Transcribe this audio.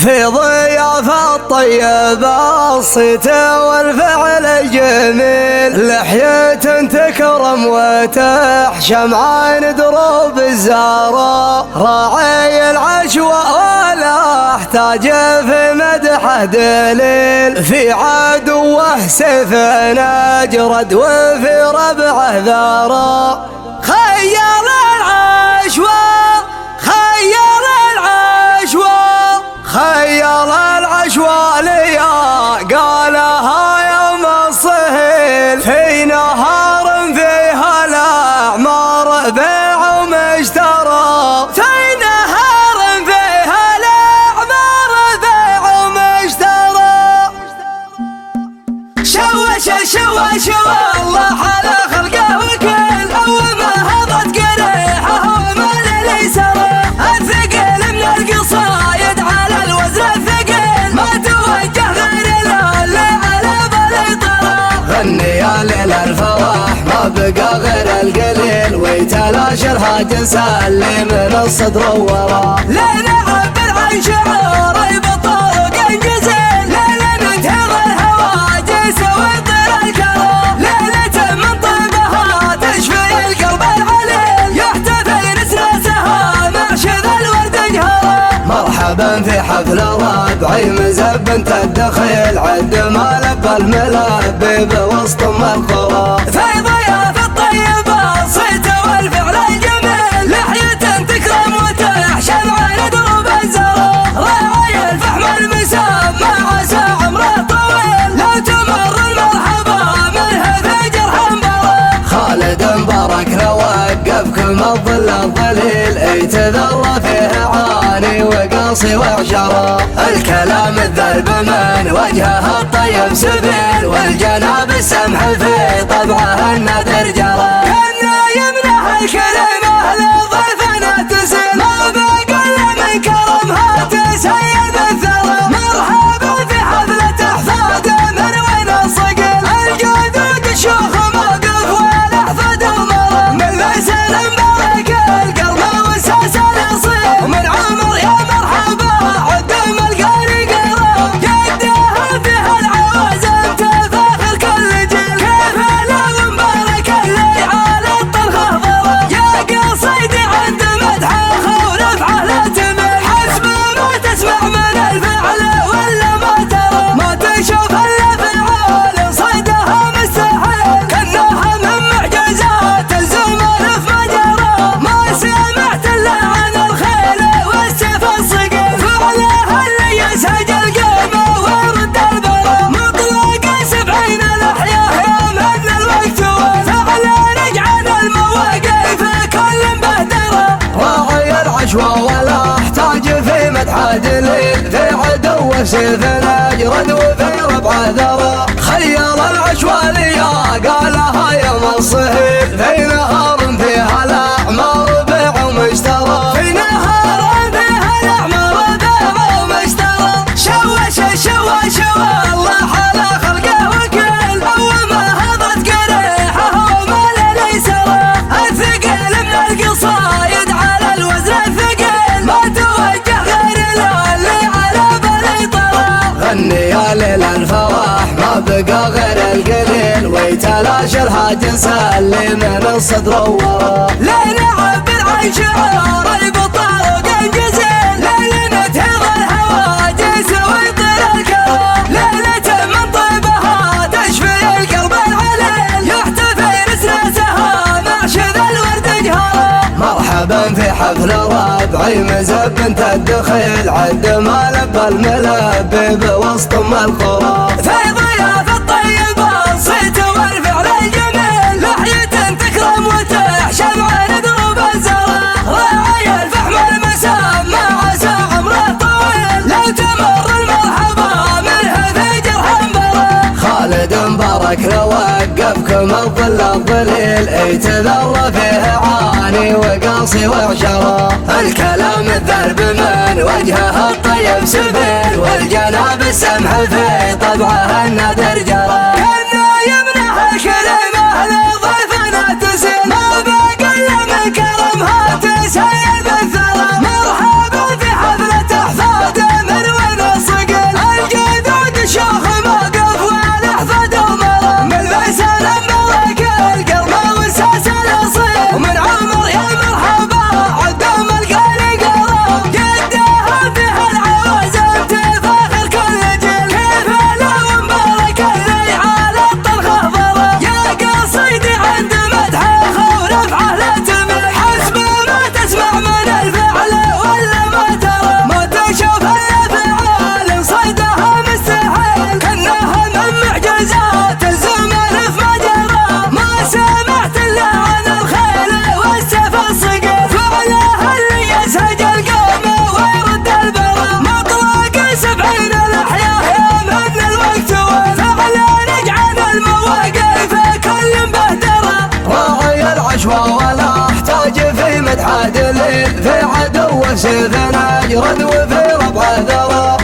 في ضيافة الطيبة الصيت والفعل الجميل، لحية تكرم وتحشم عين دروب الزهراء، راعي العشوة ولا احتاج في مدحه دليل، في عدوه سيف نجرد وفي ربعه ذراء. خيال العشوى ليا قالها يوم الصهيل، في نهار فيها الأعمار بيع ومشترى، في نهار فيها الأعمار بيع ومشترى. شوى الله على خلقه وكل أول ما هبط قريحه ومن لي سرى، الثقيل من القصايد على الوزن الثقيل، ما توجه غير اللي على بالي طرى. غني يا ليل الفرح ما بقى غير القليل، ويتلاشى الهاجس اللي من الصدر ورا، لين عبر عن شعوري بطرق جزيل، لين ننتهي الهواجس ويطير الكرى، ليلة من طيبها تشفي القلب العليل، يحتفل نسناسها مرشد الورد جهرا. مرحبا في حفل ربعي مزب انت الدخيل، عد ما لبى الملبي بوسط القرى، في ضيافة الطيبة الصيت والفعل الجميل، لحية تكرم وتحشم عين دروب الزهراء، راعي الفحم المسمى عسى عمره طويل، لو تمر المرحبا منه في جرح مبرى. خالد مبارك لو وقف كما الظل الظليل، يتذرى فيه عاني وقاصي وعشرة، الكلام الذرب من وجهه الطيب سبيل، والجناب السمح في طبعه النذر جرى، كنا يمنح الكلمة لضيفنا تسل، ما بقل من كرمها تسيد الثرى. مرحبا في حفلة احفاد من وين الصقل، الجدود الشيوخ موقف والاحفاد ومرى، من فيصل مبارك القلب والساس الاصيل، ومن عمر يا مرحبا عدم القاري قرا، جدها فيها العوازم تفاخر كل جيل، كيف لو مبارك اللي على الطرخه ضرا، يا قصيدي عند مدحه ورفعه لا تمل، حسب ما تسمع من الفعل ولا ما ترى، ما تشوف الا فعال صيدها مستحيل، كانها من معجزات الزمن في مجرى، ما سمعت الا عن الخيل والسيف الصقيل، فعلها اللي يسجل قيمه ويرد البرى، مطلق 70 الاحياء يا من الوقت وفعلا نجعل المواقف كل مبهدره. راعي العشوى ولا احتاج في مدحه دليل، في عدو سيف نجرد وفي ربعه ذرى، خيال العشوى ليا قالها يوم الصهيل، في نهار فيها الاعمار بيع ومشترى، في نهار فيها الاعمار بيع ومشترى. شوى الله على خلقه وكل اول ما هبط قريحه ومال لي سرى، الثقيل من القصايد على الوزن الثقيل، ما توجه غير اللي على بالي طرى. غني يا ليل الفرح ما بقى غير القليل، ويتلاشى الهاجس اللي من الصدر ورا، لين عبر عن شعوري بطرق جزيل، لين ننتهي الهواجس ويطير الكرى، ليلة من طيبها تشفي القلب العليل، يحتفي نسناسها مرشد الورد جهرا. مرحبا في حفل ربعي مزب انت الدخيل، عد ما لبى الملبي بوسط القرى، في ضيافة الطيبة الصيت والفعل الجميل، لحية تكرم وتحشم عين دروب الزهراء، راعي الفحم المسمى عسى عمره طويل، لو تمر المرحبا منه في جرح مبرى. خالد مبارك لو وقف كما الظل الظليل، يتذرى فيه عاني وقاصي وعشرة، الكلام الذرب من وجهه الطيب سبيل، والجناب السمح في طبعه النذر جرى، كنا يمنح الكلمة لضيفنا تسل، ما بقل من كرمها تسيد الثرى. مرحبا في حفلة احفاد من وين عشوى ولا احتاج في مدح دليل، في عدو سيف نجرد وفي ربع ذرى